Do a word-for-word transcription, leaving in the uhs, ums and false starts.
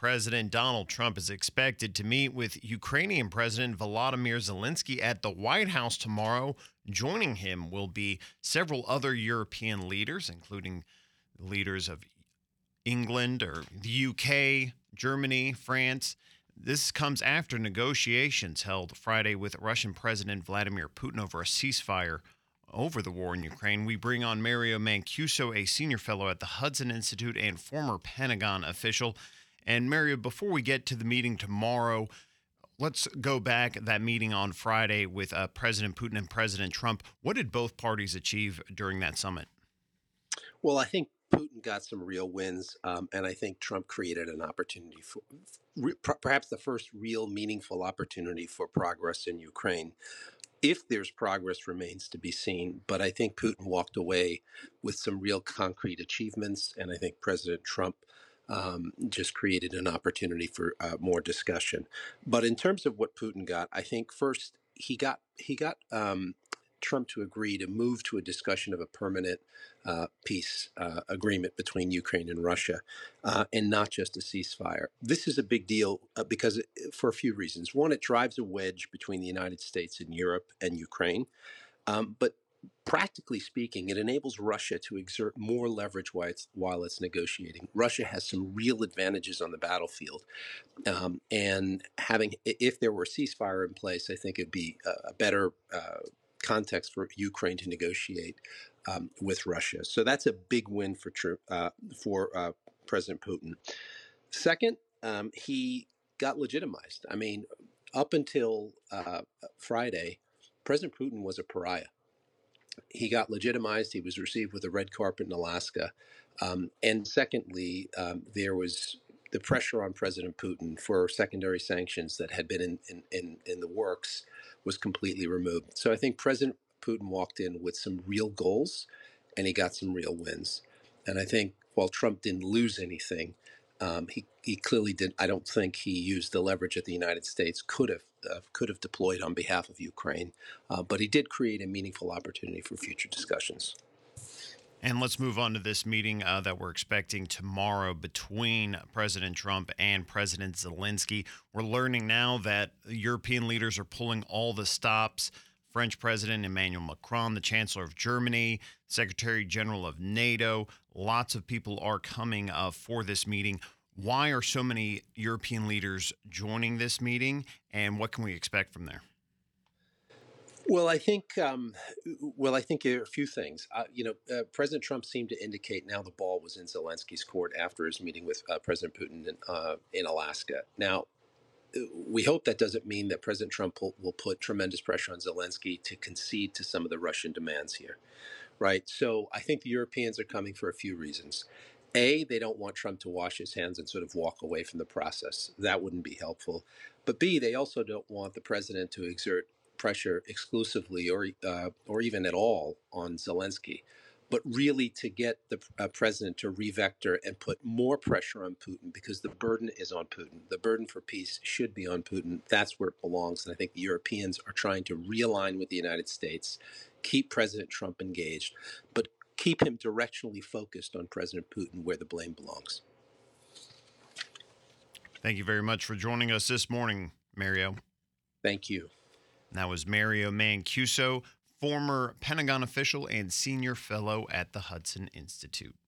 President Donald Trump is expected to meet with Ukrainian President Volodymyr Zelensky at the White House tomorrow. Joining him will be several other European leaders, including leaders of England or the U K, Germany, France. This comes after negotiations held Friday with Russian President Vladimir Putin over a ceasefire over the war in Ukraine. We bring on Mario Mancuso, a senior fellow at the Hudson Institute and former Pentagon official. And Mario, before we get to the meeting tomorrow, let's go back that meeting on Friday with uh, President Putin and President Trump. What did both parties achieve during that summit? Well, I think Putin got some real wins, um, and I think Trump created an opportunity for re- perhaps the first real meaningful opportunity for progress in Ukraine. If there's progress remains to be seen, but I think Putin walked away with some real concrete achievements, and I think President Trump um, just created an opportunity for uh, more discussion. But in terms of what Putin got, I think first he got he got um, Trump to agree to move to a discussion of a permanent uh, peace uh, agreement between Ukraine and Russia, uh, and not just a ceasefire. This is a big deal uh, because it, for a few reasons. One, it drives a wedge between the United States and Europe and Ukraine. Um, but practically speaking, it enables Russia to exert more leverage while it's, while it's negotiating. Russia has some real advantages on the battlefield. Um, and having, if there were a ceasefire in place, I think it'd be a, a better uh, context for Ukraine to negotiate um, with Russia. So that's a big win for uh, for uh, President Putin. Second, um, he got legitimized. I mean, up until uh, Friday, President Putin was a pariah. He got legitimized. He was received with a red carpet in Alaska. Um, and secondly, um, there was the pressure on President Putin for secondary sanctions that had been in, in, in, in the works was completely removed. So I think President Putin walked in with some real goals, and he got some real wins. And I think while Trump didn't lose anything, um, he, he clearly did. I don't think he used the leverage that the United States could have uh, could have deployed on behalf of Ukraine. Uh, but he did create a meaningful opportunity for future discussions. And let's move on to this meeting uh, that we're expecting tomorrow between President Trump and President Zelensky. We're learning now that European leaders are pulling all the stops. French President Emmanuel Macron, the Chancellor of Germany, Secretary General of NATO. Lots of people are coming uh, for this meeting. Why are so many European leaders joining this meeting, and what can we expect from there? Well, I think um, well, I think there are a few things. Uh, you know, uh, President Trump seemed to indicate now the ball was in Zelensky's court after his meeting with uh, President Putin in, uh, in Alaska. Now, we hope that doesn't mean that President Trump will, will put tremendous pressure on Zelensky to concede to some of the Russian demands here, right? So I think the Europeans are coming for a few reasons. A, they don't want Trump to wash his hands and sort of walk away from the process. That wouldn't be helpful. But B, they also don't want the president to exert pressure exclusively or uh, or even at all on Zelensky, but really to get the uh, president to revector and put more pressure on Putin, because the burden is on Putin. The burden for peace should be on Putin. That's where it belongs. And I think the Europeans are trying to realign with the United States, keep President Trump engaged, but keep him directionally focused on President Putin where the blame belongs. Thank you very much for joining us this morning, Mario. Thank you. That was Mario Mancuso, former Pentagon official and senior fellow at the Hudson Institute.